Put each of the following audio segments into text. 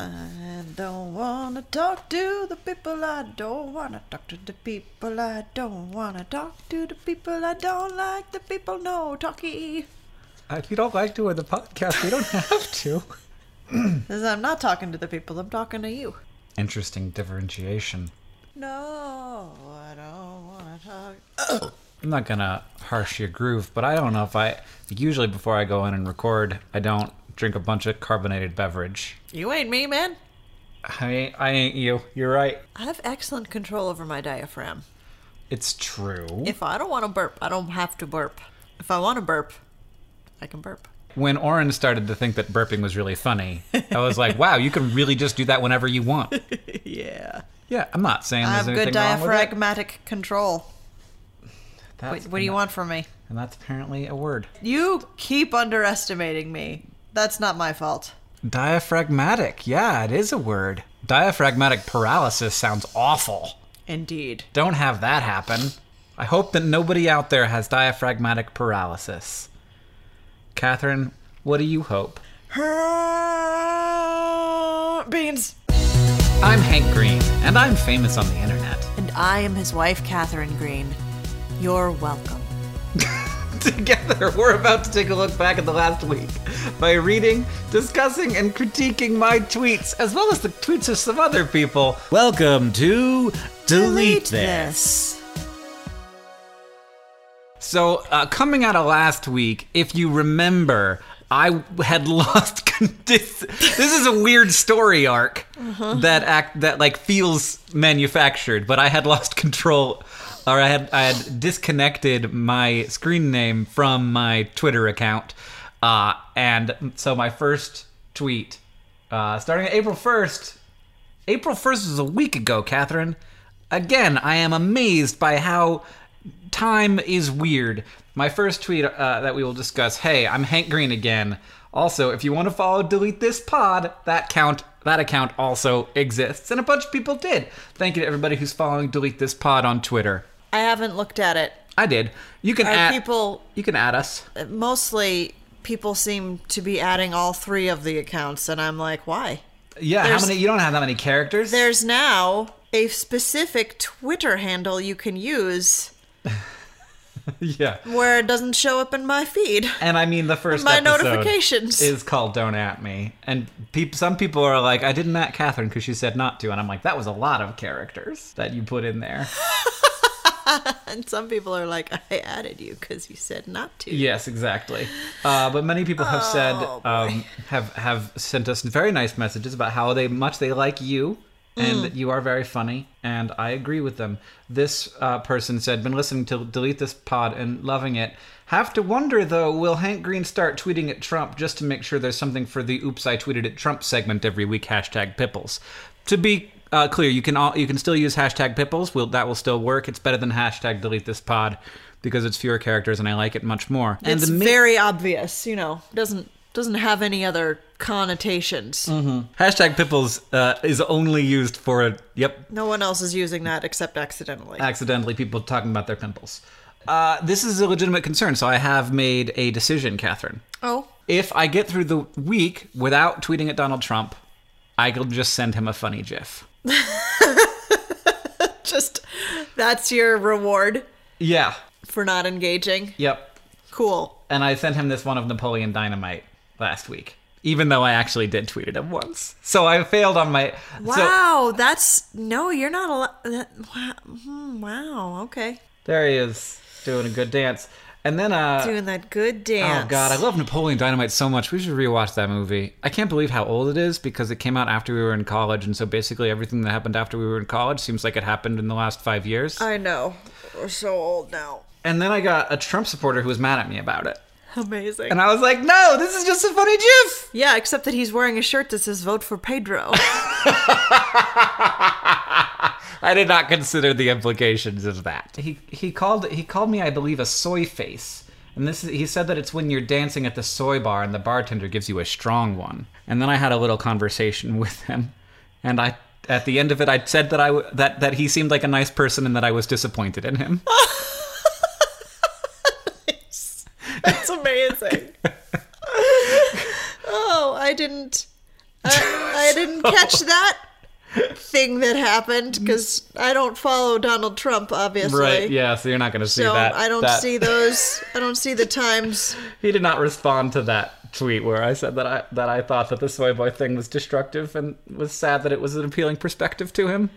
I don't wanna talk to the people. I don't wanna talk to the people. I don't wanna talk to the people. I don't like the people. No talkie. If you don't like doing the podcast, you don't have to. Because I'm not talking to the people. I'm talking to you. Interesting differentiation. No, I don't wanna talk. I'm not gonna harsh your groove, but I don't know if usually before I go in and record, I don't drink a bunch of carbonated beverage. You ain't me, man. I ain't you. You're right. I have excellent control over my diaphragm. It's true. If I don't want to burp, I don't have to burp. If I want to burp, I can burp. When Oren started to think that burping was really funny, I was like, wow, you can really just do that whenever you want. Yeah. Yeah, I'm not saying I there's have anything good wrong with it. diaphragmatic control. That's- What do you want from me? And that's apparently a word. You keep underestimating me. That's not my fault. Diaphragmatic. Yeah, it is a word. Diaphragmatic paralysis sounds awful. Indeed. Don't have that happen. I hope that nobody out there has diaphragmatic paralysis. Catherine, what do you hope? Beans. I'm Hank Green, and I'm famous on the internet. And I am his wife, Catherine Green. You're welcome. Together, we're about to take a look back at the last week by reading, discussing, and critiquing my tweets, as well as the tweets of some other people. Welcome to Delete This. So, coming out of last week, if you remember, I had lost. This is a weird story arc that feels manufactured, but I had lost control. Or I had disconnected my screen name from my Twitter account. And so my first tweet, starting at April 1st. April 1st was a week ago, Catherine. Again, I am amazed by how time is weird. My first tweet that we will discuss, hey, I'm Hank Green again. Also, if you want to follow Delete This Pod, that account also exists. And a bunch of people did. Thank you to everybody who's following Delete This Pod on Twitter. I haven't looked at it. I did. You can add people. You can add us. Mostly, people seem to be adding all three of the accounts, and I'm like, why? Yeah, how many? You don't have that many characters. There's now a specific Twitter handle you can use. Yeah. Where it doesn't show up in my feed. And I mean, the first my episode notifications is called Don't At Me. And some people are like, I didn't at Catherine because she said not to. And I'm like, that was a lot of characters that you put in there. And some people are like, I added you because you said not to. Yes, exactly. But many people have said, have sent us very nice messages about how much they like you. And that you are very funny, and I agree with them. This person said, been listening to Delete This Pod and loving it. Have to wonder, though, will Hank Green start tweeting at Trump just to make sure there's something for the Oops, I Tweeted at Trump segment every week, #Pipples. To be clear, you can still use #Pipples. That will still work. It's better than #Delete This Pod because it's fewer characters, and I like it much more. It's very obvious, doesn't have any other connotations. Mm-hmm. #Pipples is only used for, No one else is using that except accidentally. Accidentally, people talking about their pimples. This is a legitimate concern, so I have made a decision, Catherine. Oh? If I get through the week without tweeting at Donald Trump, I'll just send him a funny GIF. That's your reward? Yeah. For not engaging? Yep. Cool. And I sent him this one of Napoleon Dynamite last week, even though I actually did tweet at him once. So I failed on my... Wow, you're not allowed... Wow, okay. There he is, doing a good dance. And then... doing that good dance. Oh, God, I love Napoleon Dynamite so much. We should rewatch that movie. I can't believe how old it is, because it came out after we were in college, and so basically everything that happened after we were in college seems like it happened in the last 5 years. I know. We're so old now. And then I got a Trump supporter who was mad at me about it. Amazing. And I was like, no, this is just a funny GIF. Yeah, except that he's wearing a shirt that says "Vote for Pedro." I did not consider the implications of that. He called me, I believe, a soy face. And he said that it's when you're dancing at the soy bar and the bartender gives you a strong one. And then I had a little conversation with him. And at the end of it, I said that he seemed like a nice person and that I was disappointed in him. That's amazing. Oh, I didn't I didn't catch that thing that happened because I don't follow Donald Trump, obviously. Right, yeah, so you're not going to see So that. I don't see those. I don't see the times. He did not respond to that tweet where I said that I thought that the soy boy thing was destructive and was sad that it was an appealing perspective to him.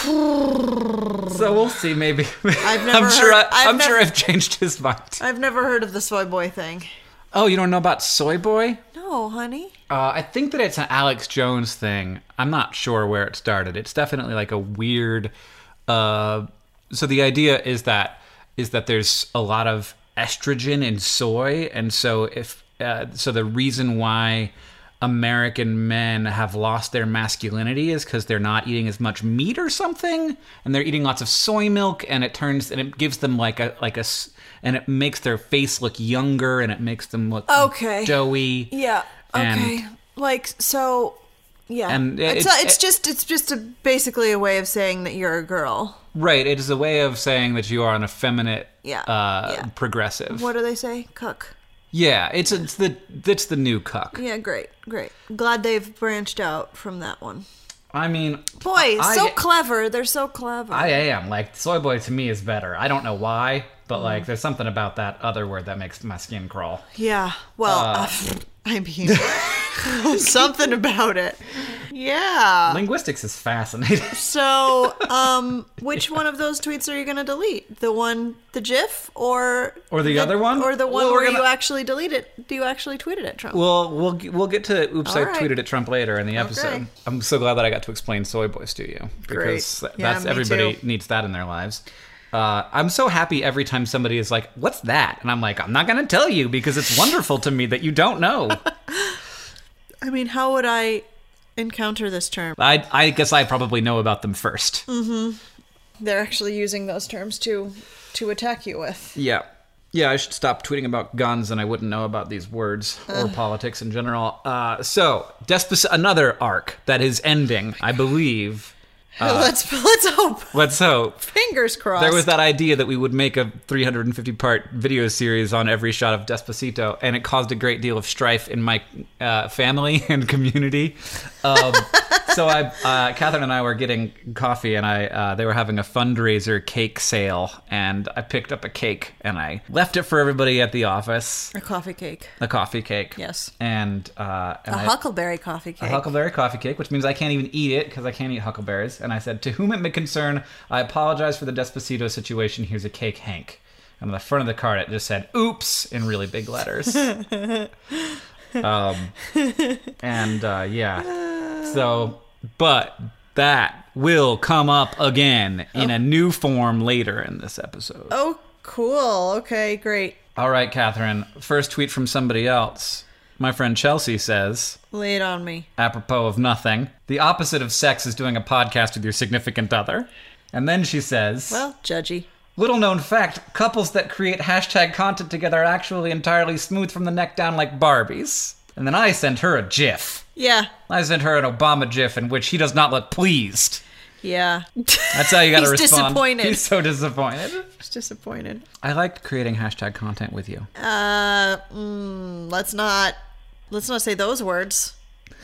So we'll see. Maybe I'm sure I've changed his mind. I've never heard of the soy boy thing. Oh, you don't know about soy boy? No, honey. I think that it's an Alex Jones thing. I'm not sure where it started. It's definitely like a weird. So the idea is that there's a lot of estrogen in soy, and so so the reason why American men have lost their masculinity is because they're not eating as much meat or something, and they're eating lots of soy milk, and it gives them and it makes their face look younger, and it makes them look doughy. Yeah. Okay. Yeah. And it's just basically a way of saying that you're a girl. Right. It is a way of saying that you are an effeminate, progressive. What do they say? Cuck. Yeah, it's the new cuck. Yeah, great. Glad they've branched out from that one. I mean, boy, clever. They're so clever. I am. Like, soy boy to me is better. I don't know why, but like, there's something about that other word that makes my skin crawl. Yeah. Well, I mean, something about it. Yeah. Linguistics is fascinating. So, which one of those tweets are you going to delete? The GIF or the other one? Or the one where you actually delete it? Do you actually tweet it at Trump? Well, we'll get to oops, All I tweeted at Trump later in the episode. Okay. I'm so glad that I got to explain soy boys to you. Because Great. Yeah, me everybody too. needs that in their lives. I'm so happy every time somebody is like, what's that? And I'm like, I'm not going to tell you because it's wonderful to me that you don't know. I mean, how would I encounter this term? I guess I probably know about them first. Mm-hmm. They're actually using those terms to attack you with. Yeah. Yeah, I should stop tweeting about guns and I wouldn't know about these words or politics in general. So, another arc that is ending, I believe. Let's hope. Let's hope. Fingers crossed. There was that idea that we would make a 350-part video series on every shot of Despacito, and it caused a great deal of strife in my family and community. So Catherine and I were getting coffee, and they were having a fundraiser cake sale, and I picked up a cake, and I left it for everybody at the office. A coffee cake. A coffee cake. Yes. And a huckleberry coffee cake. A huckleberry coffee cake, which means I can't even eat it because I can't eat huckleberries. And I said, to whom it may concern, I apologize for the Despacito situation. Here's a cake, Hank. And on the front of the card, it just said, oops, in really big letters. Yeah. So, but that will come up again in a new form later in this episode. Oh, cool. Okay, great. All right, Catherine. First tweet from somebody else. My friend Chelsea says, lay it on me. Apropos of nothing, the opposite of sex is doing a podcast with your significant other. And then she says, well, judgy. Little known fact, couples that create hashtag content together are actually entirely smooth from the neck down like Barbies. And then I sent her a GIF. Yeah. I sent her an Obama GIF in which he does not look pleased. Yeah. That's how you gotta respond. He's disappointed. He's so disappointed. He's disappointed. I like creating hashtag content with you. Let's not say those words.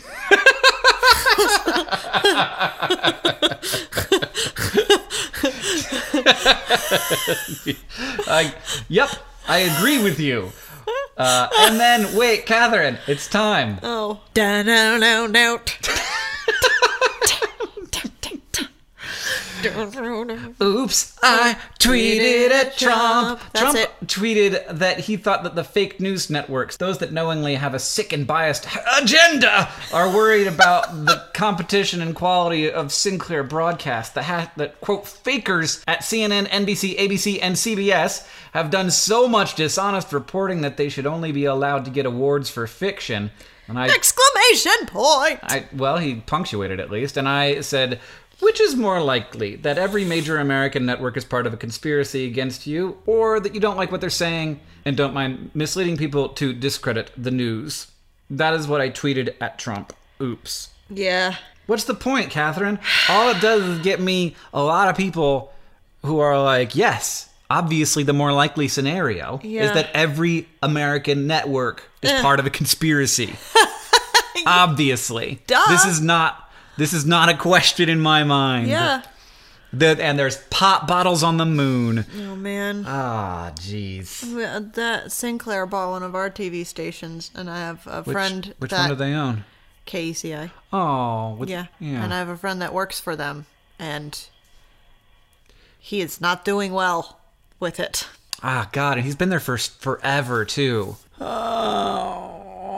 Yep, I agree with you. And then, wait, Catherine, it's time. Oh. Da-no-no-no. Oops, I tweeted at Trump. That's Trump tweeted that he thought that the fake news networks, those that knowingly have a sick and biased agenda, are worried about the competition and quality of Sinclair broadcast. That, quote, fakers at CNN, NBC, ABC, and CBS have done so much dishonest reporting that they should only be allowed to get awards for fiction. And exclamation point! Well, he punctuated at least, and I said, which is more likely, that every major American network is part of a conspiracy against you, or that you don't like what they're saying and don't mind misleading people to discredit the news? That is what I tweeted at Trump. Oops. Yeah. What's the point, Catherine? All it does is get me a lot of people who are like, yes, obviously the more likely scenario is that every American network is part of a conspiracy. Obviously. Duh. This is not a question in my mind. Yeah. And there's pop bottles on the moon. Oh, man. Ah, jeez. That Sinclair bought one of our TV stations, and I have a friend Which that... one do they own? KCI. Oh. Yeah. And I have a friend that works for them, and he is not doing well with it. Ah, God, and he's been there for forever, too. Oh.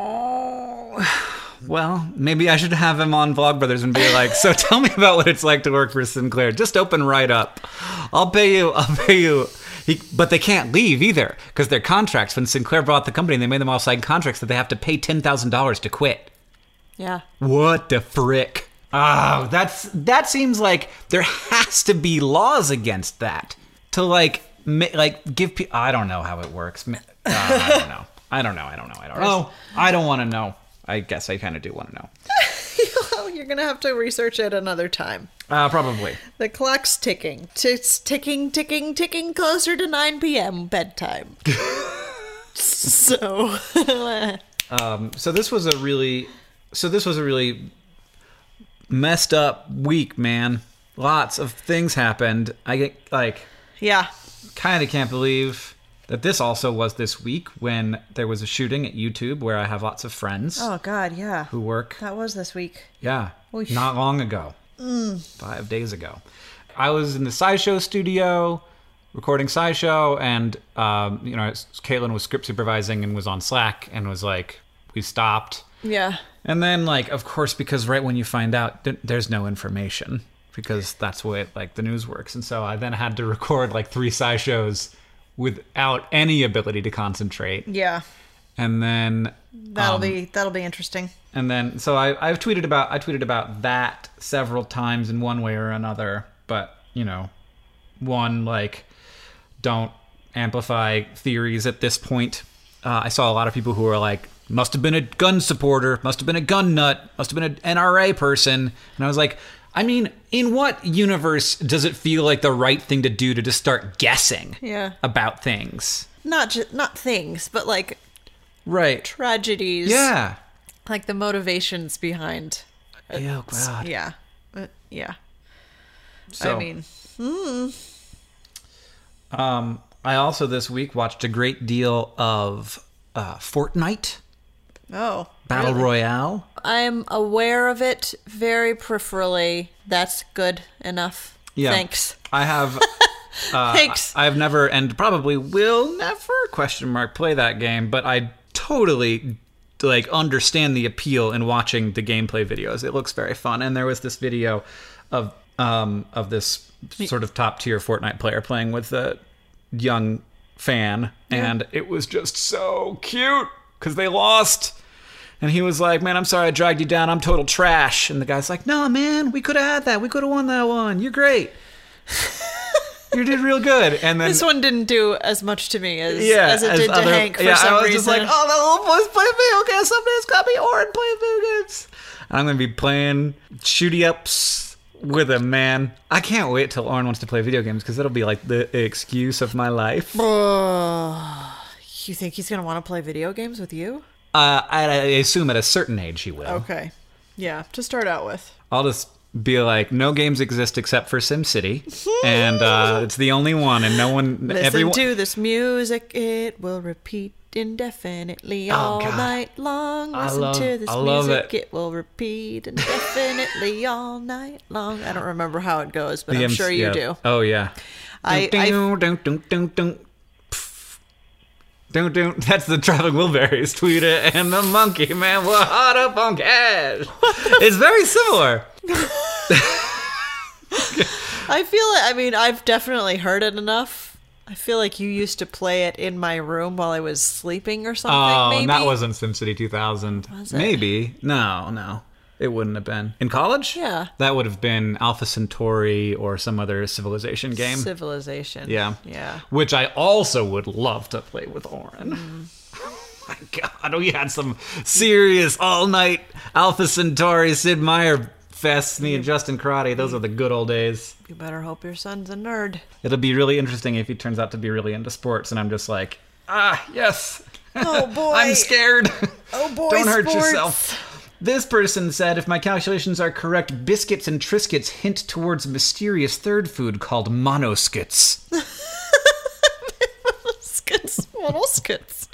Well, maybe I should have him on Vlogbrothers and be like, so tell me about what it's like to work for Sinclair. Just open right up. I'll pay you. But they can't leave either, because their contracts, when Sinclair bought the company, they made them all sign contracts that they have to pay $10,000 to quit. Yeah. What the frick? Oh, that seems like there has to be laws against that. To give people... I don't know how it works. I don't know. I don't want to know. I guess I kind of do want to know. Well, you're going to have to research it another time. Probably. The clock's ticking. It's ticking closer to 9 p.m. bedtime. So... So this was a really messed up week, man. Lots of things happened. I get Yeah. kind of can't believe that this also was this week when there was a shooting at YouTube where I have lots of friends Oh, God, yeah. who work. That was this week. Yeah, Oof. not long ago. 5 days ago. I was in the SciShow studio recording SciShow, and Caitlin was script supervising and was on Slack and was like, we stopped. Yeah. And then, of course, because right when you find out, there's no information, because that's the way the news works. And so I then had to record 3 SciShows without any ability to concentrate. Yeah. And then That'll be interesting. And then so I've tweeted about that several times in one way or another, but one don't amplify theories at this point. I saw a lot of people who were like, must have been a gun supporter, must have been a gun nut, must have been an NRA person. And I was like, I mean, in what universe does it feel like the right thing to do to just start guessing about things? Not things, but right. tragedies. Yeah. The motivations behind. Oh, God. Yeah. Yeah. So, I mean. I also this week watched a great deal of Fortnite. Oh. Battle really? Royale. I'm aware of it very peripherally. That's good enough. Yeah. Thanks. I have. Thanks. I've never and probably will never play that game, but I totally understand the appeal in watching the gameplay videos. It looks very fun, and there was this video of this sort of top tier Fortnite player playing with a young fan, and it was just so cute because they lost. And he was like, man, I'm sorry I dragged you down. I'm total trash. And the guy's like, no, man, we could have had that. We could have won that one. You're great. You did real good. And then this one didn't do as much to me as it did to other, Hank for some reason. I was just like, oh, that little boy's playing video games. Somebody's got me Oren playing video games. And I'm going to be playing shooty ups with him, man. I can't wait till Oren wants to play video games because it'll be the excuse of my life. You think he's going to want to play video games with you? I assume at a certain age he will. Okay. Yeah, to start out with. I'll just be like, no games exist except for SimCity, and it's the only one, and no one... Listen to this music, it will repeat indefinitely all night long. Listen to this music, it will repeat indefinitely all night long. I don't remember how it goes, but I'm sure you do. Oh, yeah. That's the Traveling Wilburys. Tweet it, and the Monkey Man will hot up on cash. It's very similar. I feel I've definitely heard it enough. I feel like you used to play it in my room while I was sleeping or something. Oh, maybe? And that wasn't SimCity 2000. Was it? Maybe. No. It wouldn't have been. In college? Yeah. That would have been Alpha Centauri or some other Civilization game. Civilization. Yeah. Yeah. Which I also would love to play with Oren. Oh my God, we had some serious all-night Alpha Centauri Sid Meier fests, me and Justin Karate. Those are the good old days. You better hope your son's a nerd. It'll be really interesting if he turns out to be really into sports, and I'm just like, yes. Oh, boy. I'm scared. Oh, boy, Don't hurt sports. yourself. This person said, if my calculations are correct, biscuits and Triscuits hint towards a mysterious third food called monoskits. Monoskits.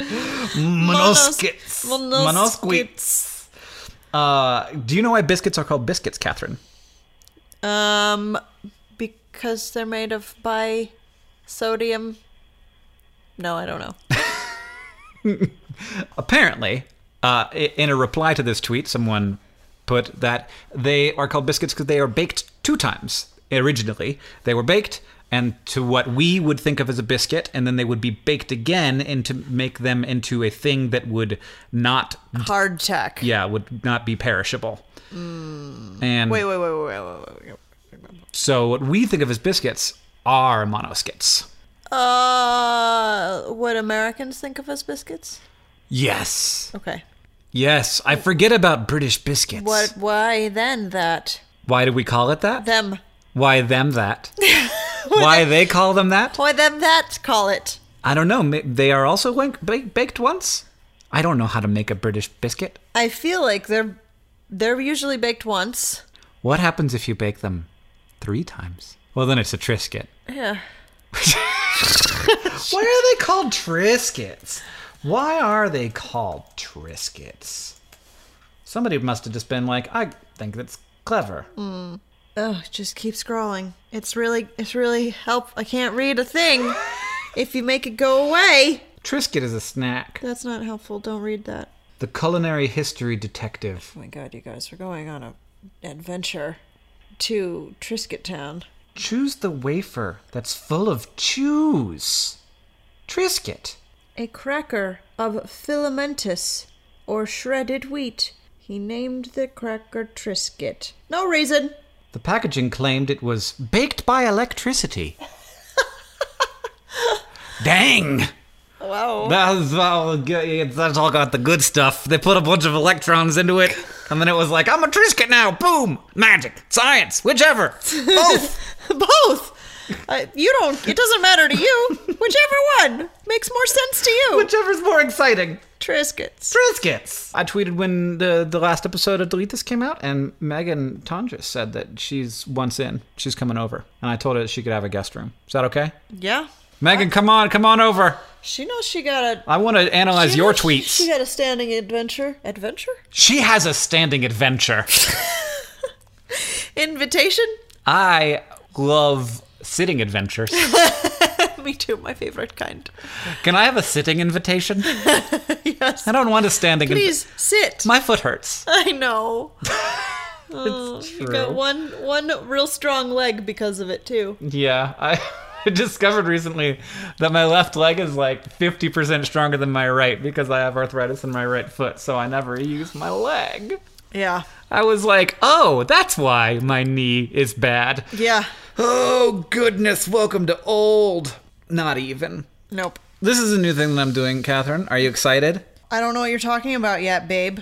Monoskits. Do you know why biscuits are called biscuits, Catherine? Because they're made of sodium. No, I don't know. Apparently, in a reply to this tweet, someone put that they are called biscuits because they are baked 2 times. Originally, they were baked and to what we would think of as a biscuit, and then they would be baked again to make them into a thing that would not... Hardtack. Yeah, would not be perishable. And Wait. So what we think of as biscuits are monoskits. What Americans think of as biscuits? Yes. Okay. Yes, I forget about British biscuits. Why then that? Why do we call it that? Them. Why them that? Why they call them that? Why them that call it? I don't know. They are also baked once? I don't know how to make a British biscuit. I feel like they're usually baked once. What happens if you bake them 3 times? Well, then it's a Triscuit. Yeah. Why are they called Triscuits? Why are they called Triscuits? Somebody must have just been like, I think that's clever. Just keep scrolling. It's really help. I can't read a thing if you make it go away. Triscuit is a snack. That's not helpful. Don't read that. The culinary history detective. Oh my god, you guys are going on an adventure to Triscuit Town. Choose the wafer that's full of chews. Triscuit. A cracker of filamentous or shredded wheat. He named the cracker Triscuit. No reason. The packaging claimed it was baked by electricity. Dang! Wow. That's all got the good stuff. They put a bunch of electrons into it, and then it was like, I'm a Triscuit now! Boom! Magic! Science! Whichever! Both! Both! It doesn't matter to you. Whichever one makes more sense to you. Whichever's more exciting. Triscuits. Triscuits! I tweeted when the last episode of Delete This came out, and Megan Tondras said that she's once in. She's coming over. And I told her that she could have a guest room. Is that okay? Yeah. Megan, come on over. She knows she got a... I want to analyze your tweets. She got a standing adventure. Adventure? She has a standing adventure. Invitation? I love sitting adventures. Me too, my favorite kind. Can I have a sitting invitation? Yes. I don't want a standing Please, sit. My foot hurts. I know. It's true. You got one real strong leg because of it, too. Yeah, I discovered recently that my left leg is like 50% stronger than my right because I have arthritis in my right foot, so I never use my leg. Yeah. I was like, oh, that's why my knee is bad. Yeah. Oh, goodness, welcome to old. Not even. Nope. This is a new thing that I'm doing, Catherine. Are you excited? I don't know what you're talking about yet, babe.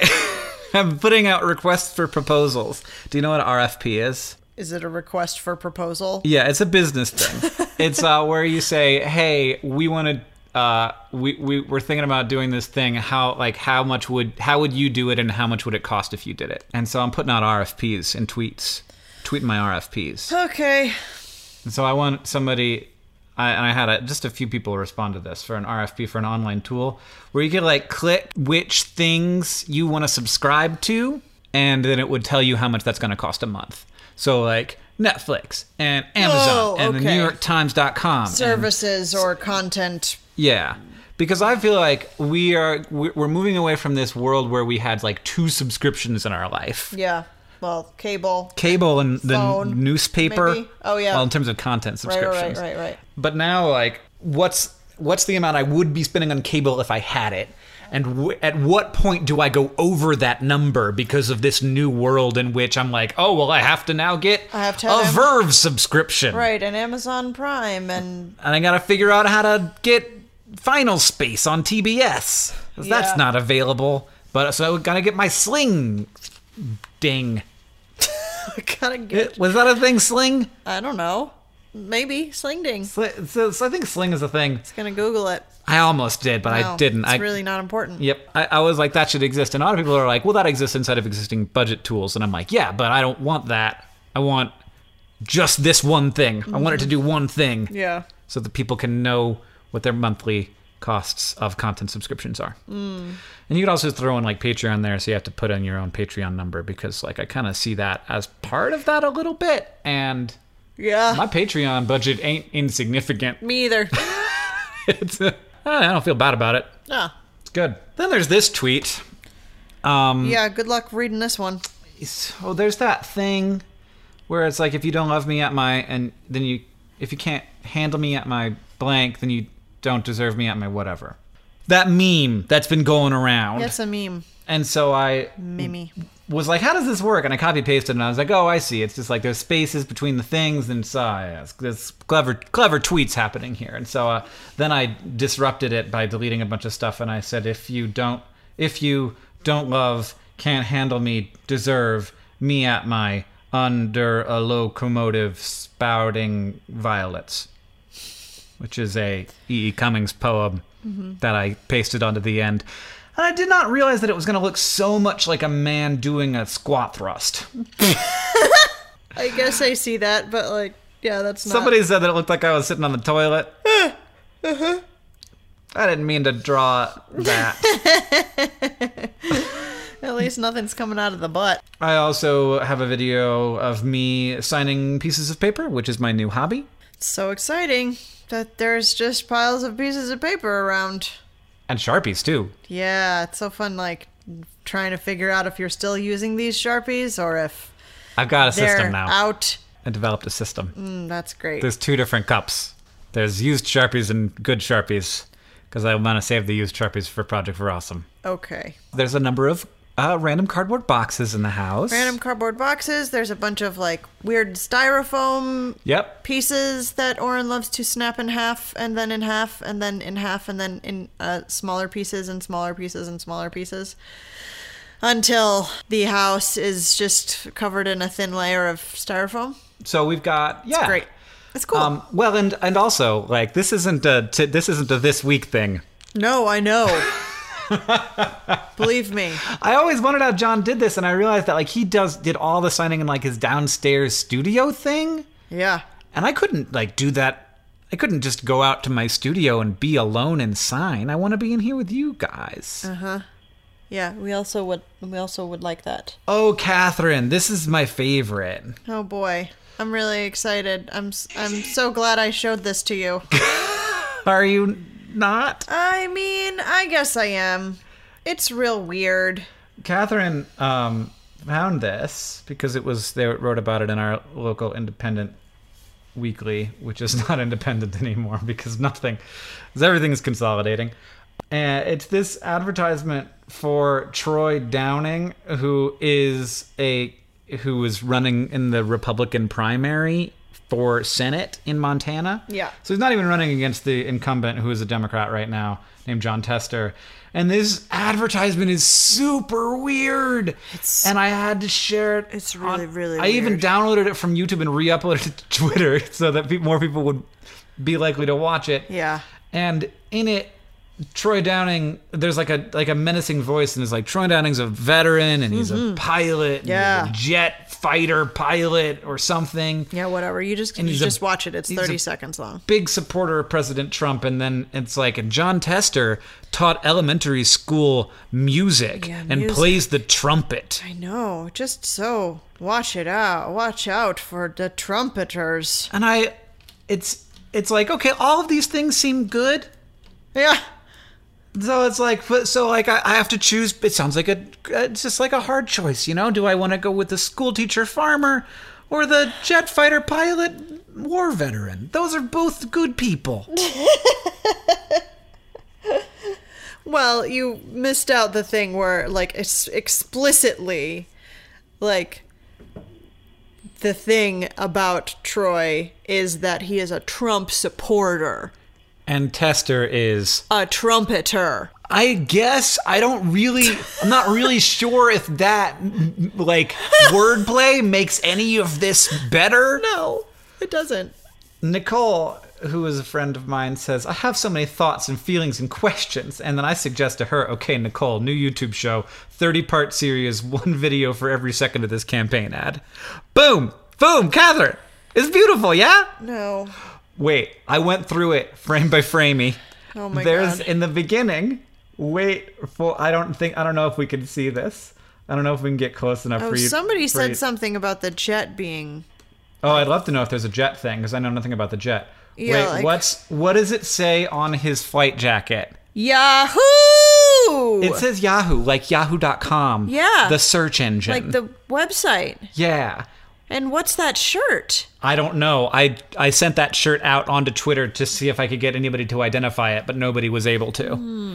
I'm putting out requests for proposals. Do you know what RFP is? Is it a request for proposal? Yeah, it's a business thing. It's where you say, hey, we want to... we're thinking about doing this thing. How would you do it, and how much would it cost if you did it? And so I'm putting out RFPs in tweets, tweeting my RFPs. Okay. And so I want somebody, I had just a few people respond to this for an RFP for an online tool where you could like click which things you want to subscribe to, and then it would tell you how much that's going to cost a month. So like Netflix and Amazon and the NewYorkTimes.com. Services or content. Yeah. Because I feel like we're moving away from this world where we had like 2 subscriptions in our life. Yeah. Well, cable and phone, the newspaper. Maybe. Oh yeah. Well, in terms of content subscriptions. Right. But now, like, what's the amount I would be spending on cable if I had it? And at what point do I go over that number because of this new world in which I'm like, oh, well, I have to now get a Verve subscription. Right, and Amazon Prime. And I got to figure out how to get Final Space on TBS. Because that's not available. But so I got to get my Sling ding. I gotta get... Was that a thing, Sling? I don't know. Maybe. Slingding. So I think sling is a thing. It's going to Google it. I almost did, but I didn't. It's really not important. Yep. I was like, that should exist. And a lot of people are like, well, that exists inside of existing budget tools. And I'm like, yeah, but I don't want that. I want just this one thing. I want it to do one thing. Yeah. So that people can know what their monthly costs of content subscriptions are. And you could also throw in like Patreon there, so you have to put in your own Patreon number, because like I kind of see that as part of that a little bit. And yeah, my Patreon budget ain't insignificant. Me either. I don't feel bad about it. Yeah. It's good. Then there's this tweet. Yeah, good luck reading this one. So there's that thing where it's like, if you don't love me at my, and then you, if you can't handle me at my blank, then you don't deserve me at my whatever. That meme that's been going around. It's a meme. And so I was like, how does this work? And I copy pasted, and I was like, oh, I see. It's just like there's spaces between the things, and so there's clever tweets happening here. And so then I disrupted it by deleting a bunch of stuff, and I said, if you don't love, can't handle me, deserve me at my under a locomotive spouting violets, which is a E.E. Cummings poem that I pasted onto the end. And I did not realize that it was going to look so much like a man doing a squat thrust. I guess I see that, but like, yeah, that's not... Somebody said that it looked like I was sitting on the toilet. I didn't mean to draw that. At least nothing's coming out of the butt. I also have a video of me signing pieces of paper, which is my new hobby. It's so exciting that there's just piles of pieces of paper around. And Sharpies, too. Yeah, it's so fun, like, trying to figure out if you're still using these Sharpies or if I've got a system now. Out. I developed a system. That's great. There's 2 different cups. There's used Sharpies and good Sharpies, because I want to save the used Sharpies for Project for Awesome. Okay. There's a number of random cardboard boxes in the house. Random cardboard boxes. There's a bunch of like weird styrofoam pieces that Oren loves to snap in half, and then in half, and then in half, and then in smaller pieces and smaller pieces and smaller pieces, until the house is just covered in a thin layer of styrofoam. So we've got It's great. It's cool. Well, and also like this isn't a this week thing. No, I know. Believe me. I always wondered how John did this, and I realized that like he did all the signing in like his downstairs studio thing. Yeah. And I couldn't like do that. I couldn't just go out to my studio and be alone and sign. I want to be in here with you guys. Yeah, we also would like that. Oh, Catherine, this is my favorite. Oh boy. I'm really excited. I'm so glad I showed this to you. Are you not? I mean, I guess I am. It's real weird. Catherine found this because they wrote about it in our local independent weekly, which is not independent anymore because everything is consolidating. And it's this advertisement for Troy Downing, who is running in the Republican primary for Senate in Montana. Yeah. So he's not even running against the incumbent, who is a Democrat right now, named Jon Tester. And this advertisement is super weird. And I had to share it. It's really weird. I even downloaded it from YouTube and re-uploaded it to Twitter so that more people would be likely to watch it. Yeah. And in it, Troy Downing, there's like a menacing voice, and it's like Troy Downing's a veteran, and he's a pilot, yeah, he's a jet fighter pilot or something. Yeah, whatever. You just watch it. It's 30 seconds long. Big supporter of President Trump, and then it's like Jon Tester taught elementary school music and plays the trumpet. I know. Just so watch it out. Watch out for the trumpeters. And it's like, okay, all of these things seem good. Yeah. So it's like, I have to choose. It sounds like it's just like a hard choice, you know? Do I want to go with the school teacher farmer or the jet fighter pilot war veteran? Those are both good people. Well, you missed out the thing where, like, it's explicitly, like, the thing about Troy is that he is a Trump supporter. And Tester is a trumpeter. I guess I'm not really sure if that like wordplay makes any of this better. No, it doesn't. Nicole, who is a friend of mine, says, I have so many thoughts and feelings and questions. And then I suggest to her, okay, Nicole, new YouTube show, 30-part series, 1 video for every second of this campaign ad. Boom! Boom! Catherine! It's beautiful, yeah? No. Wait, I went through it frame by framey. Oh my There's, God. in the beginning, I don't know if we can see this. I don't know if we can get close enough for you. Somebody said something about the jet being... Oh, I'd love to know if there's a jet thing, because I know nothing about the jet. Yeah, Wait, what does it say on his flight jacket? Yahoo! It says Yahoo, like yahoo.com. Yeah. The search engine. Like the website. Yeah. And what's that shirt? I don't know. I sent that shirt out onto Twitter to see if I could get anybody to identify it, but nobody was able to.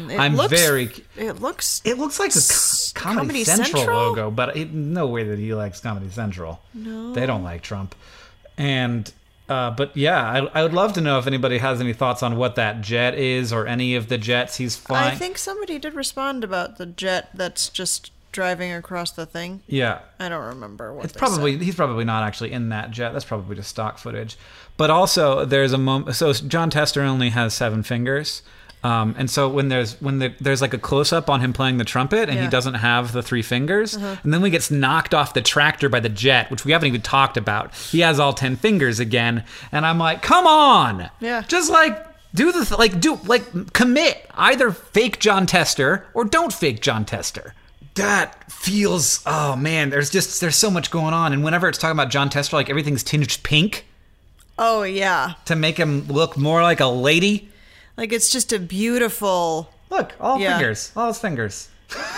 It looks like a Comedy Central logo, but no way that he likes Comedy Central. No. They don't like Trump. And but yeah, I would love to know if anybody has any thoughts on what that jet is or any of the jets he's flying. I think somebody did respond about the jet that's just driving across the thing. Yeah. I don't remember what he's probably not actually in that jet. That's probably just stock footage. But also there's a moment, so Jon Tester only has 7 fingers. And so when there's like a close up on him playing the trumpet and he doesn't have the 3 fingers, and then when he gets knocked off the tractor by the jet, which we haven't even talked about, he has all 10 fingers again, and I'm like, come on, just like commit, either fake Jon Tester or don't fake Jon Tester. That feels, oh man, there's so much going on, and whenever it's talking about Jon Tester, like everything's tinged pink. Oh yeah, to make him look more like a lady. Like it's just a beautiful... Look, all fingers. All his fingers.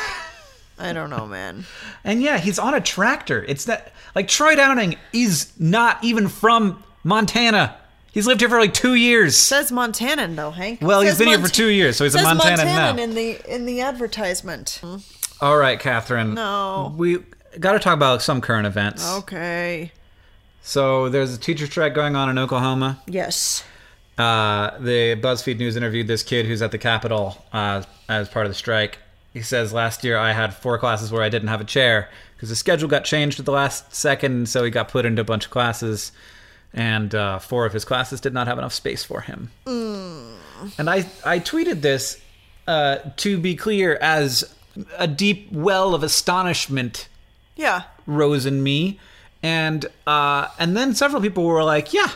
I don't know, man. And yeah, he's on a tractor. It's that... Like, Troy Downing is not even from Montana. He's lived here for like 2 years. It says Montanan, though, Hank. Well, he's been here for 2 years, so he's a Montanan now. in the advertisement. All right, Catherine. No. We got to talk about some current events. Okay. So there's a teacher strike going on in Oklahoma. Yes. The BuzzFeed News interviewed this kid who's at the Capitol as part of the strike. He says, last year I had 4 classes where I didn't have a chair because the schedule got changed at the last second, so he got put into a bunch of classes, and 4 of his classes did not have enough space for him. And I tweeted this, to be clear, as a deep well of astonishment rose in me, and then several people were like, yeah.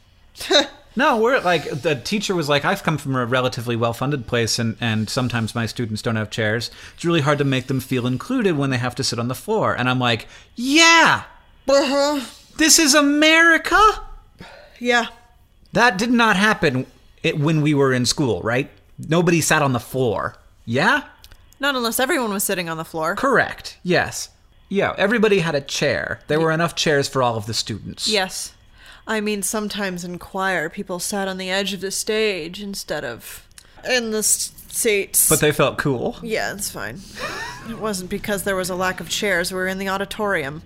No, we're like, the teacher was like, I've come from a relatively well-funded place, and sometimes my students don't have chairs. It's really hard to make them feel included when they have to sit on the floor. And I'm like, yeah! This is America? Yeah. That did not happen when we were in school, right? Nobody sat on the floor. Yeah? Not unless everyone was sitting on the floor. Correct. Yes. Yeah, everybody had a chair. There were enough chairs for all of the students. Yes. I mean, sometimes in choir, people sat on the edge of the stage instead of in the seats. But they felt cool. Yeah, it's fine. It wasn't because there was a lack of chairs. We were in the auditorium.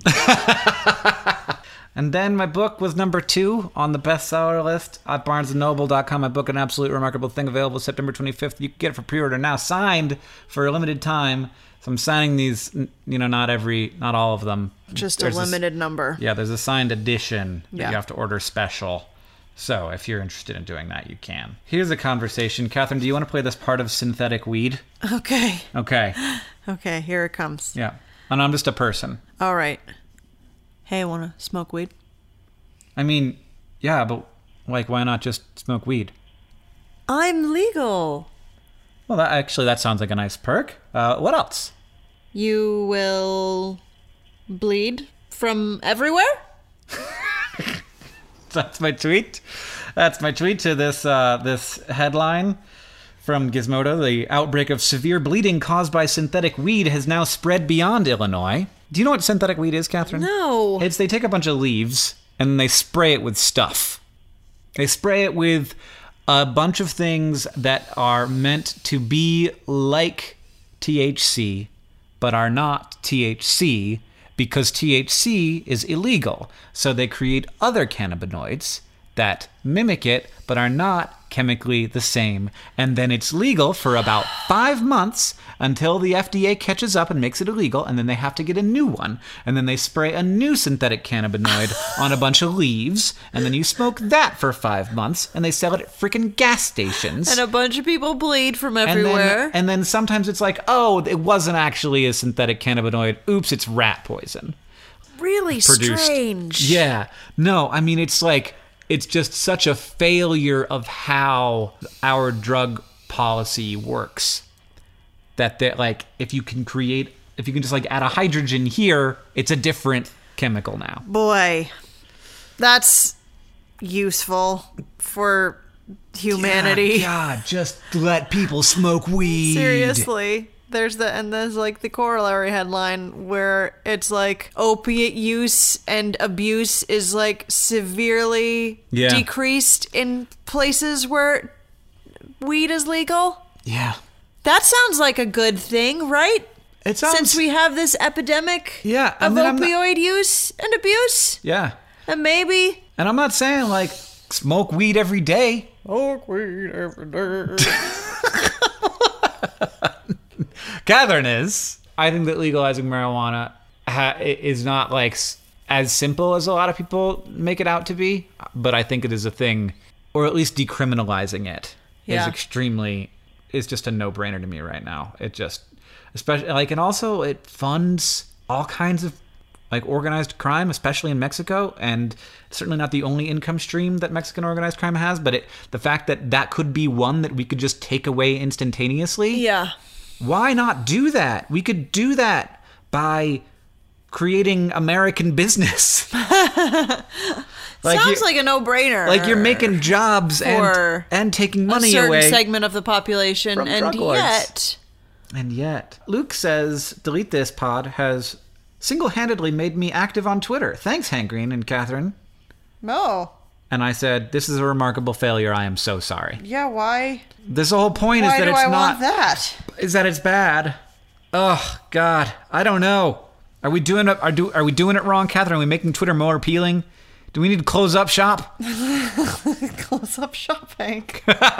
And then my book was number 2 on the bestseller list at BarnesandNoble.com. My book, An Absolute Remarkable Thing, available September 25th. You can get it for pre-order now, signed for a limited time. So I'm signing these, not all of them. Just a limited number. Yeah, there's a signed edition that you have to order special. So if you're interested in doing that, you can. Here's a conversation. Catherine, do you want to play this part of Synthetic Weed? Okay. Okay, here it comes. Yeah. And I'm just a person. All right. Hey, want to smoke weed? I mean, yeah, but why not just smoke weed? I'm legal. Well, that sounds like a nice perk. What else? You will bleed from everywhere? That's my tweet. That's my tweet to this headline from Gizmodo. The outbreak of severe bleeding caused by synthetic weed has now spread beyond Illinois. Do you know what synthetic weed is, Catherine? No. They take a bunch of leaves and they spray it with stuff. They spray it with a bunch of things that are meant to be like THC, but are not THC because THC is illegal. So they create other cannabinoids that mimic it, but are not chemically the same. And then it's legal for about 5 months until the FDA catches up and makes it illegal, and then they have to get a new one. And then they spray a new synthetic cannabinoid on a bunch of leaves, and then you smoke that for 5 months, and they sell it at freaking gas stations. And a bunch of people bleed from everywhere. And then sometimes it's like, oh, it wasn't actually a synthetic cannabinoid. Oops, it's rat poison. Really strange. Yeah. No, I mean, it's like, it's just such a failure of how our drug policy works. That like, if you can just like add a hydrogen here, it's a different chemical now. Boy, that's useful for humanity. God, just let people smoke weed. Seriously. There's like the corollary headline where it's like opiate use and abuse is like severely decreased in places where weed is legal. Yeah. That sounds like a good thing, right? It sounds... Since we have this epidemic of opioid use and abuse. Yeah. And maybe... And I'm not saying, like, smoke weed every day. Smoke weed every day. Catherine is. I think that legalizing marijuana is not, like, as simple as a lot of people make it out to be. But I think it is a thing, or at least decriminalizing it is just a no-brainer to me right now. It just, especially like, and also it funds all kinds of like organized crime, especially in Mexico, and certainly not the only income stream that Mexican organized crime has, but the fact that could be one that we could just take away instantaneously. Yeah. Why not do that? We could do that by creating American business. Sounds like a no-brainer. Like you're making jobs and taking money away. A certain segment of the population, from drug lords. And yet. Luke says, delete this pod has single-handedly made me active on Twitter. Thanks, Hank Green and Catherine. No. And I said, this is a remarkable failure. I am so sorry. Yeah, why? This whole point is that it's not... Why do I want that? Is that it's bad. Oh, God. I don't know. Are we doing it wrong, Catherine? Are we making Twitter more appealing? Do we need to close up shop? Close up shop, Hank.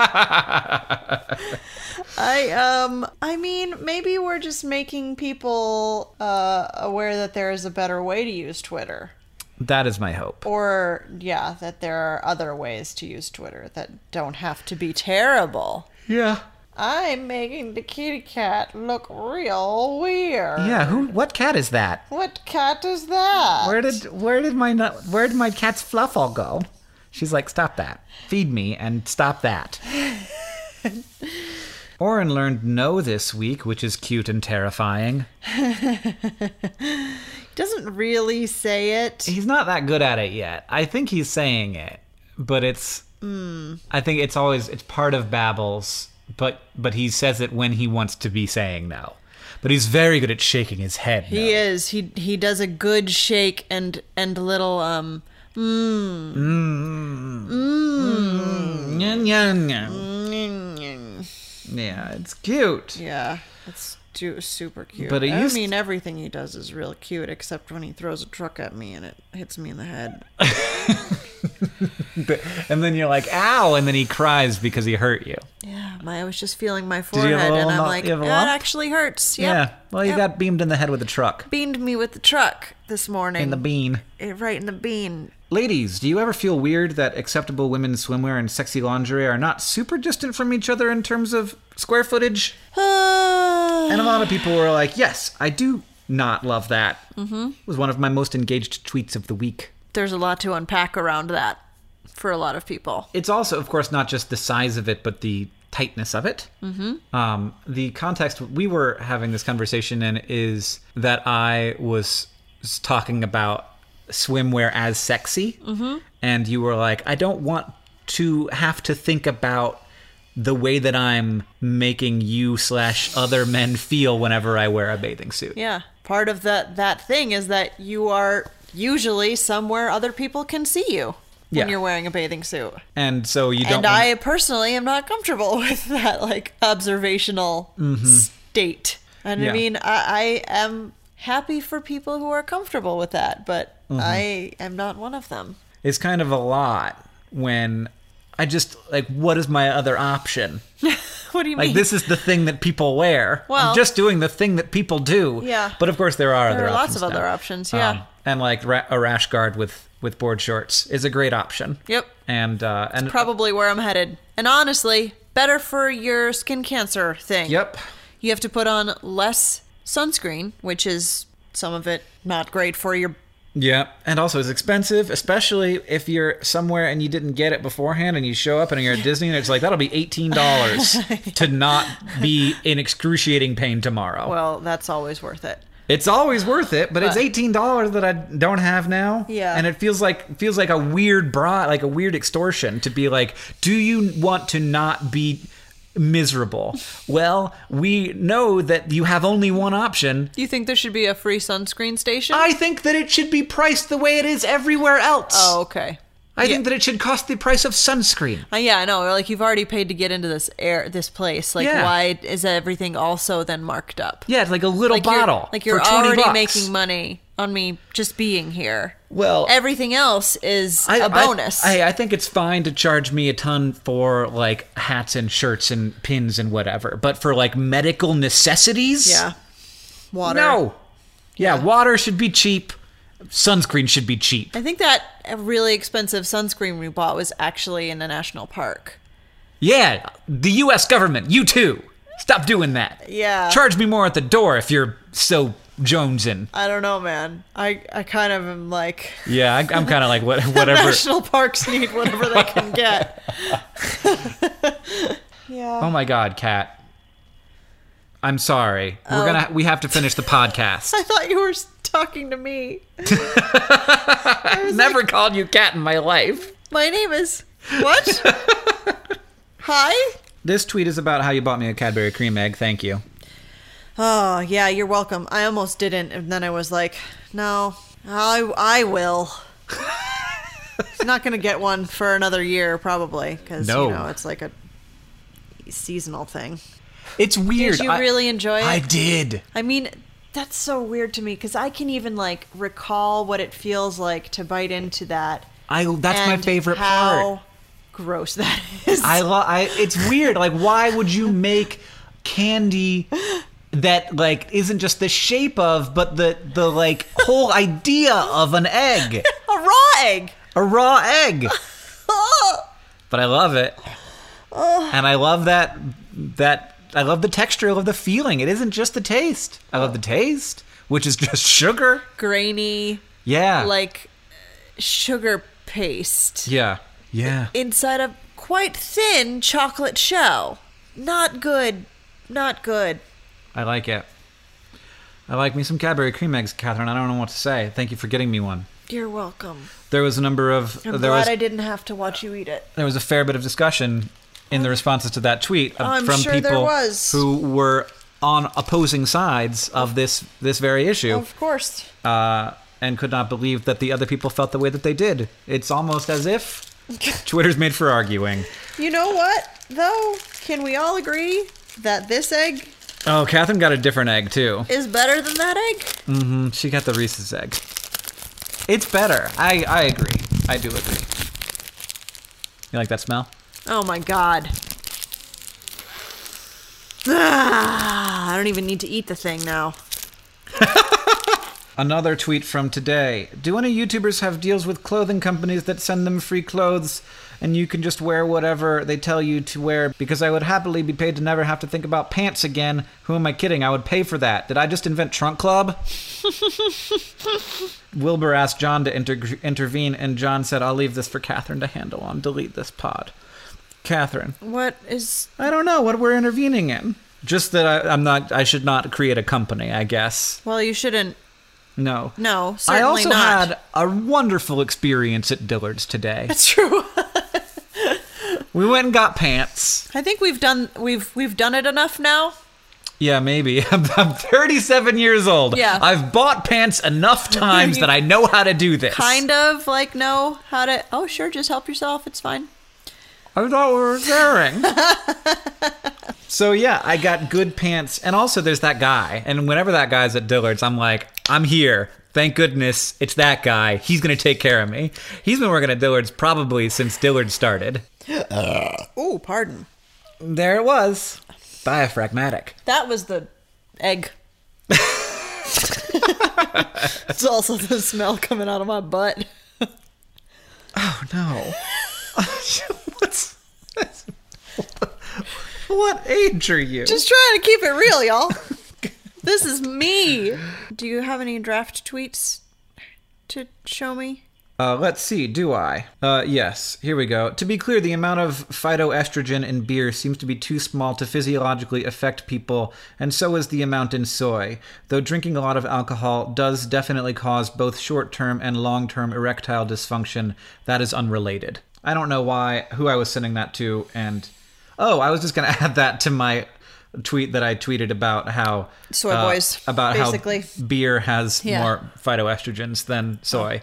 I mean, maybe we're just making people aware that there is a better way to use Twitter. That is my hope. Or, yeah, that there are other ways to use Twitter that don't have to be terrible. Yeah. I'm making the kitty cat look real weird. Yeah, what cat is that? What cat is that? Where did my cat's fluff all go? She's like, stop that. Feed me and stop that. Oren learned no this week, which is cute and terrifying. Doesn't really say it. He's not that good at it yet. I think he's saying it, but it's... I think it's part of Babel's... But he says it when he wants to be saying no. But he's very good at shaking his head. He is. He does a good shake and little Yeah, it's cute. Yeah, it's super cute. But I mean, everything he does is real cute, except when he throws a truck at me and it hits me in the head. And then you're like, ow, and then he cries because he hurt you. Yeah, I was just feeling my forehead, and I'm like, that actually hurts. Yep. Yeah, well, you got beamed in the head with a truck. Beamed me with the truck this morning. In the bean. Right in the bean. Ladies, do you ever feel weird that acceptable women's swimwear and sexy lingerie are not super distant from each other in terms of square footage? And a lot of people were like, yes, I do not love that. Mm-hmm. It was one of my most engaged tweets of the week. There's a lot to unpack around that for a lot of people. It's also, of course, not just the size of it, but the tightness of it. Mm-hmm. The context we were having this conversation in is that I was talking about swimwear as sexy, and you were like, I don't want to have to think about the way that I'm making you / other men feel whenever I wear a bathing suit. Yeah. Part of that thing is that you are usually somewhere other people can see you when you're wearing a bathing suit. And so you don't... And I personally am not comfortable with that, like, observational state. And I mean, I am happy for people who are comfortable with that, but I am not one of them. It's kind of a lot when what is my other option? What do you mean? Like, this is the thing that people wear. Well, I'm just doing the thing that people do. Yeah. But of course there are other options. There are lots of other options, yeah. And like a rash guard with board shorts is a great option. Yep. And probably where I'm headed. And honestly, better for your skin cancer thing. Yep. You have to put on less sunscreen, which is some of it not great for your... Yeah, and also it's expensive, especially if you're somewhere and you didn't get it beforehand and you show up and you're at Disney and it's like, that'll be $18 to not be in excruciating pain tomorrow. Well, that's always worth it. It's always worth it, but it's $18 that I don't have now. Yeah. And it feels like a weird like a weird extortion to be like, do you want to not be miserable? Well, we know that you have only one option. You think there should be a free sunscreen station? I think that it should be priced the way it is everywhere else. Oh, okay. I think that it should cost the price of sunscreen. Yeah, I know. Like, you've already paid to get into this place. Like, why is everything also then marked up? Yeah, it's like a little bottle. You're for $20. already making money on me just being here. Well, everything else is a bonus. I think it's fine to charge me a ton for like hats and shirts and pins and whatever, but for like medical necessities, water. No, water should be cheap. Sunscreen should be cheap. I think that a really expensive sunscreen we bought was actually in a national park. Yeah, the U.S. government, you too. Stop doing that. Yeah. Charge me more at the door if you're so jonesing. I don't know, man. I kind of am like... Yeah, I'm kind of like whatever. National parks need whatever they can get. Yeah. Oh my God, Kat. I'm sorry. We have to finish the podcast. I thought you were talking to me. I've never called you Kat in my life. My name is... What? Hi? This tweet is about how you bought me a Cadbury cream egg. Thank you. Oh, yeah, you're welcome. I almost didn't, and then I was like, no, I will. I'm not going to get one for another year, probably, because, it's like a seasonal thing. It's weird. Did you really enjoy it? I did. I mean, that's so weird to me, because I can even, like, recall what it feels like to bite into that. That's my favorite part. How gross that is. It's weird. Like, why would you make candy that like isn't just the shape of, but the like whole idea of an egg? A raw egg. A raw egg. But I love it. And I love that I love the texture, I love the feeling. It isn't just the taste. I love the taste, which is just sugar. Grainy. Yeah. Like sugar paste. Yeah. Yeah. Inside a quite thin chocolate shell. Not good. Not good. I like it. I like me some Cadbury cream eggs, Catherine. I don't know what to say. Thank you for getting me one. You're welcome. There was a number of... I'm glad I didn't have to watch you eat it. There was a fair bit of discussion in the responses to that tweet from sure people who were on opposing sides of this very issue. Of course. And could not believe that the other people felt the way that they did. It's almost as if Twitter's made for arguing. You know what, though? Can we all agree that this egg... Oh, Catherine got a different egg, too. Is better than that egg? Mm-hmm. She got the Reese's egg. It's better. I agree. I do agree. You like that smell? Oh, my God. I don't even need to eat the thing now. Another tweet from today. Do any YouTubers have deals with clothing companies that send them free clothes and you can just wear whatever they tell you to wear? Because I would happily be paid to never have to think about pants again. Who am I kidding? I would pay for that. Did I just invent Trunk Club? Wilbur asked John to intervene, and John said, I'll leave this for Catherine to handle on. Delete this pod. Catherine. What is... I don't know what we're intervening in. Just that I should not create a company, I guess. Well, you shouldn't. No. No, certainly not. I also not. had a wonderful experience at Dillard's today. That's true. We went and got pants. I think we've done it enough now. Yeah, maybe. I'm 37 years old. Yeah. I've bought pants enough times that I know how to do this. Kind of like know how to... Oh, sure, just help yourself. It's fine. I thought we were sharing. So yeah, I got good pants. And also there's that guy. And whenever that guy's at Dillard's, I'm like, I'm here. Thank goodness it's that guy. He's going to take care of me. He's been working at Dillard's probably since Dillard started. Oh, pardon. There it was. Diaphragmatic. That was the egg. It's also the smell coming out of my butt. Oh, no. What age are you? Just trying to keep it real, y'all. This is me. Do you have any draft tweets to show me? Let's see, do I? Yes, here we go. To be clear, the amount of phytoestrogen in beer seems to be too small to physiologically affect people, and so is the amount in soy. Though drinking a lot of alcohol does definitely cause both short-term and long-term erectile dysfunction, that is unrelated. I don't know who I was sending that to, and... Oh, I was just going to add that to my tweet that I tweeted about how... Soy boys, about basically. How beer has more phytoestrogens than soy.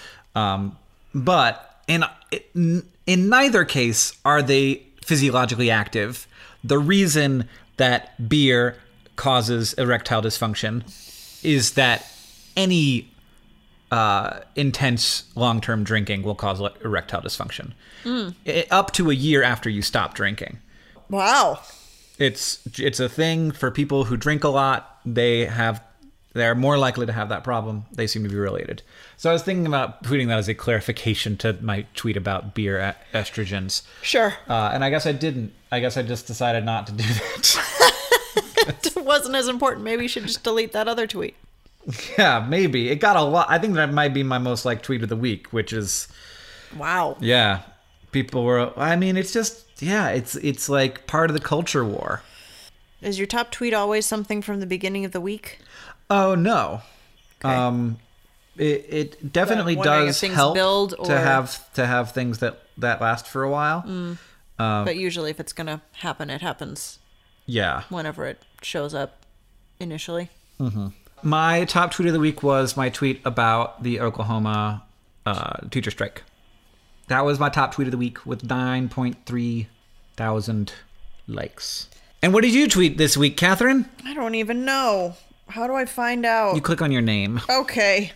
But in neither case are they physiologically active. The reason that beer causes erectile dysfunction is that any intense long-term drinking will cause erectile dysfunction. Up to a year after you stop drinking. Wow. It's a thing for people who drink a lot. They're more likely to have that problem. They seem to be related. So I was thinking about tweeting that as a clarification to my tweet about beer estrogens. Sure. And I guess I didn't. I guess I just decided not to do that. It wasn't as important. Maybe you should just delete that other tweet. Yeah, maybe. It got a lot. I think that might be my most liked tweet of the week, which is... Wow. Yeah. People were... I mean, it's just... Yeah, it's like part of the culture war. Is your top tweet always something from the beginning of the week? Oh, no. Okay. It definitely does help build to have things that last for a while. But usually if it's going to happen, it happens. Yeah. Whenever it shows up initially. Mm-hmm. My top tweet of the week was my tweet about the Oklahoma teacher strike. That was my top tweet of the week with 9.3 thousand likes. And what did you tweet this week, Catherine? I don't even know. How do I find out? You click on your name. Okay.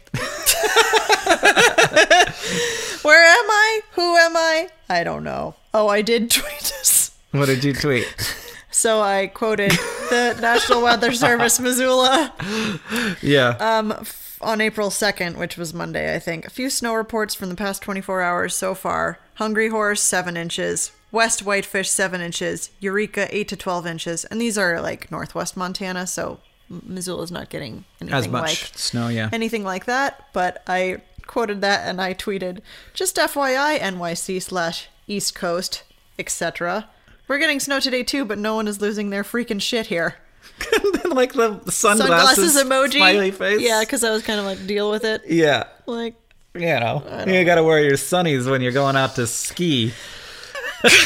Where am I? Who am I? I don't know. Oh, I did tweet this. What did you tweet? So I quoted the National Weather Service, Missoula. Yeah. On April 2nd, which was Monday, I think. A few snow reports from the past 24 hours so far. Hungry Horse, 7 inches. West Whitefish, 7 inches. Eureka, 8 to 12 inches. And these are like northwest Montana, so Missoula's not getting anything as much like snow, anything like that. But I quoted that and I tweeted, just FYI, NYC/East Coast, etc. We're getting snow today too, but no one is losing their freaking shit here. Like the sunglasses emoji. Smiley face. Yeah, because I was kind of like, deal with it. Yeah. Like, you know, you gotta wear your sunnies when you're going out to ski. Because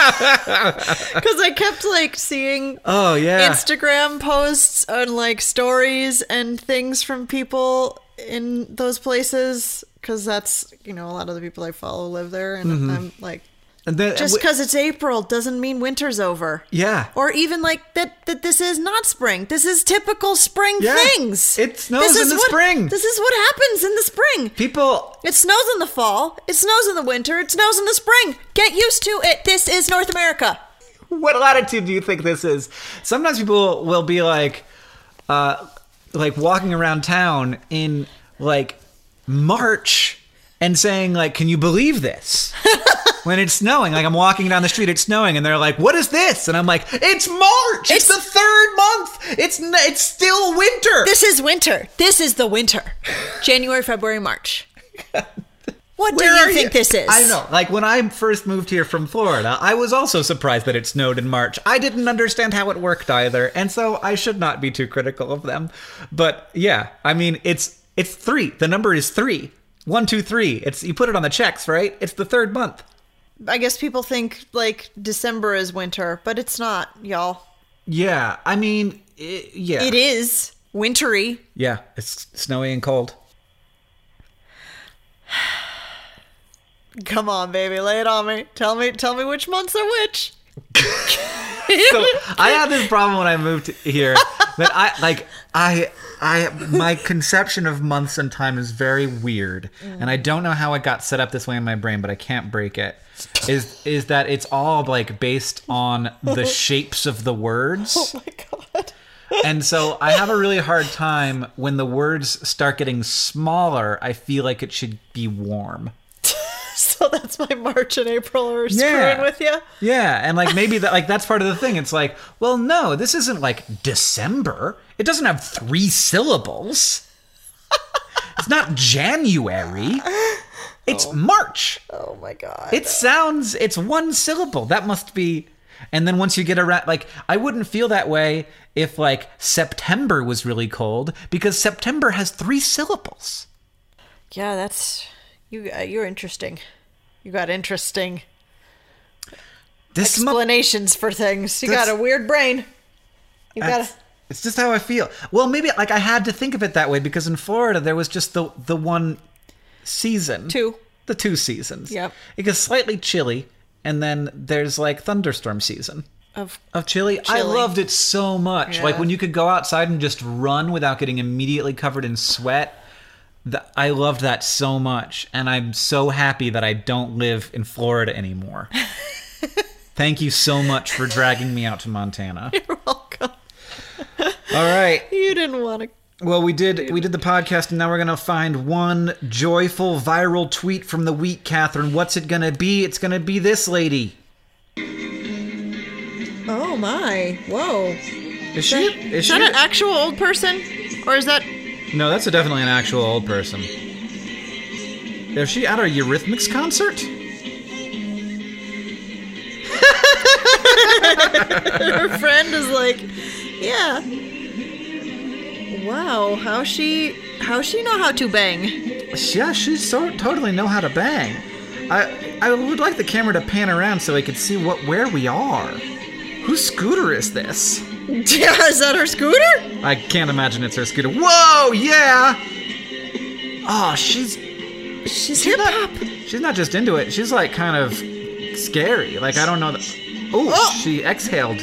I kept like seeing Instagram posts and like stories and things from people in those places, because that's, you know, a lot of the people I follow live there, and I'm like, just because it's April doesn't mean winter's over. Yeah. Or even like that this is not spring. This is typical spring things. It snows in the spring. This is what happens in the spring. It snows in the fall. It snows in the winter. It snows in the spring. Get used to it. This is North America. What latitude do you think this is? Sometimes people will be like walking around town in like March and saying like, "Can you believe this?" When it's snowing, like I'm walking down the street, it's snowing, and they're like, "What is this?" And I'm like, "It's March. It's the 3rd month. It's still winter. This is winter. This is the winter. January, February, March. What do you think this is?" I know. Like when I first moved here from Florida, I was also surprised that it snowed in March. I didn't understand how it worked either, and so I should not be too critical of them. But yeah, I mean, it's 3. The number is 3. 1, 2, 3. You put it on the checks, right? It's the 3rd month. I guess people think like December is winter, but it's not, y'all. Yeah, I mean, It is wintry. Yeah, it's snowy and cold. Come on, baby, lay it on me. Tell me which months are which. So I had this problem when I moved here But my conception of months and time is very weird, and I don't know how it got set up this way in my brain, but I can't break it. Is that it's all like based on the shapes of the words? Oh my god! And so I have a really hard time when the words start getting smaller. I feel like it should be warm. So that's why March and April are screwing with you? Yeah, and like maybe that's part of the thing. It's like, well, no, this isn't like December. It doesn't have 3 syllables. It's not January. It's March. Oh my god. It's 1 syllable. That must be. And then once you get around, like, I wouldn't feel that way if like September was really cold, because September has 3 syllables. Yeah, that's... You're interesting. You got interesting explanations for things. You got a weird brain. It's just how I feel. Well, maybe like I had to think of it that way because in Florida there was just the one season. The 2 seasons. Yep. It gets slightly chilly, and then there's like thunderstorm season of chilly. I loved it so much. Yeah. Like when you could go outside and just run without getting immediately covered in sweat. I loved that so much, and I'm so happy that I don't live in Florida anymore. Thank you so much for dragging me out to Montana. You're welcome. All right. You didn't want to. Well, we did the podcast, and now we're going to find one joyful viral tweet from the week, Catherine. What's it going to be? It's going to be this lady. Oh, my. Whoa. Is that an actual old person? Or is that... No, that's definitely an actual old person. Is she at a Eurythmics concert? Her friend is like, yeah. Wow, how she know how to bang? Yeah, she totally know how to bang. I would like the camera to pan around so I could see where we are. Whose scooter is this? Yeah, is that her scooter? I can't imagine it's her scooter. Whoa, yeah! Oh, she's hip hop. She's not just into it. She's like kind of scary. Like I don't know. Oh, she exhaled.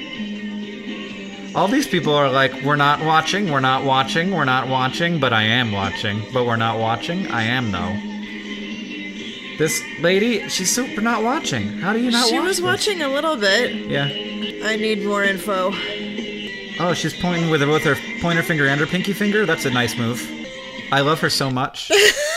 All these people are like, we're not watching, we're not watching, we're not watching, but I am watching. But we're not watching. I am though. This lady, she's super not watching. How do you not watch? She was watching a little bit. Yeah. I need more info. Oh, she's pointing with both her pointer finger and her pinky finger? That's a nice move. I love her so much.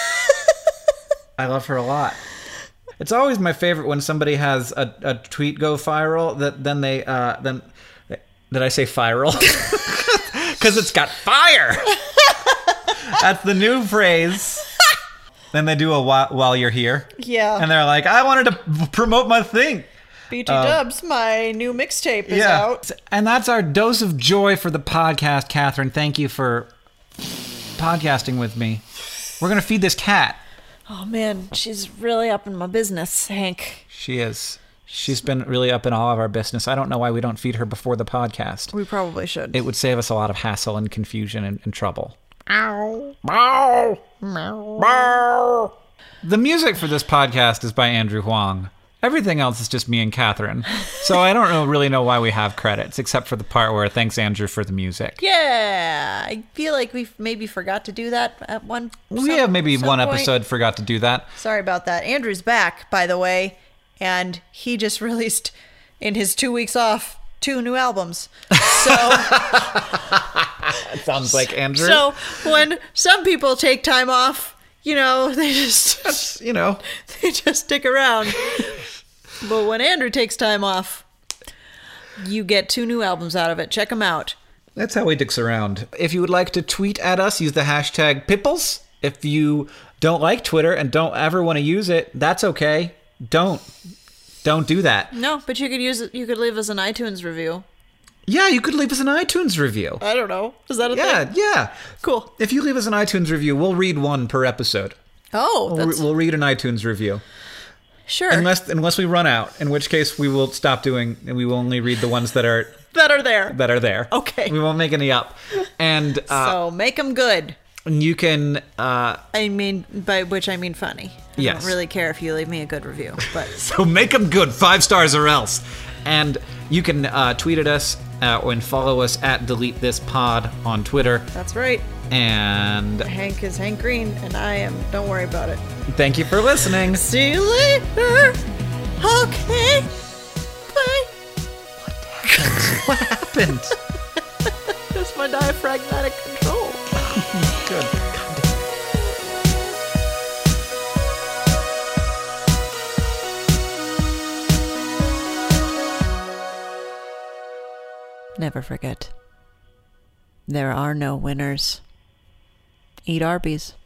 I love her a lot. It's always my favorite when somebody has a tweet go viral then did I say viral? Because it's got fire. That's the new phrase. Then they do a while you're here. Yeah. And they're like, I wanted to promote my thing. BT Dubs, my new mixtape is out. And that's our dose of joy for the podcast, Catherine. Thank you for podcasting with me. We're going to feed this cat. Oh, man. She's really up in my business, Hank. She is. She's been really up in all of our business. I don't know why we don't feed her before the podcast. We probably should. It would save us a lot of hassle and confusion and trouble. Ow. Meow. Meow. Meow. The music for this podcast is by Andrew Huang. Everything else is just me and Catherine. So I don't really know why we have credits, except for the part where thanks, Andrew, for the music. Yeah. I feel like we maybe forgot to do that at one point. We have maybe one episode forgot to do that. Sorry about that. Andrew's back, by the way, and he just released, in his 2 weeks off, 2 new albums. So... It sounds like Andrew. So when some people take time off, they just... they just stick around. But when Andrew takes time off, you get 2 new albums out of it. Check them out. That's how he dicks around. If you would like to tweet at us, use the hashtag Pipples. If you don't like Twitter and don't ever want to use it, that's okay. Don't do that. No, but you could leave us an iTunes review. Yeah, you could leave us an iTunes review. I don't know. Is that a thing? Yeah. Cool. If you leave us an iTunes review, we'll read one per episode. Oh, we'll read an iTunes review. Sure. Unless we run out, in which case we will stop doing, and we will only read the ones that are there. Okay. We won't make any up. And so make them good. And you can. I mean, by which I mean funny. I don't really care if you leave me a good review, but so make them good, 5 stars or else. And you can tweet at us And follow us at Delete This Pod on Twitter. That's right. And Hank is Hank Green, and I am. Don't worry about it. Thank you for listening. See you later. Okay. Bye. What happened? Just my diaphragmatic control. Good. Never forget, there are no winners. Eat Arby's.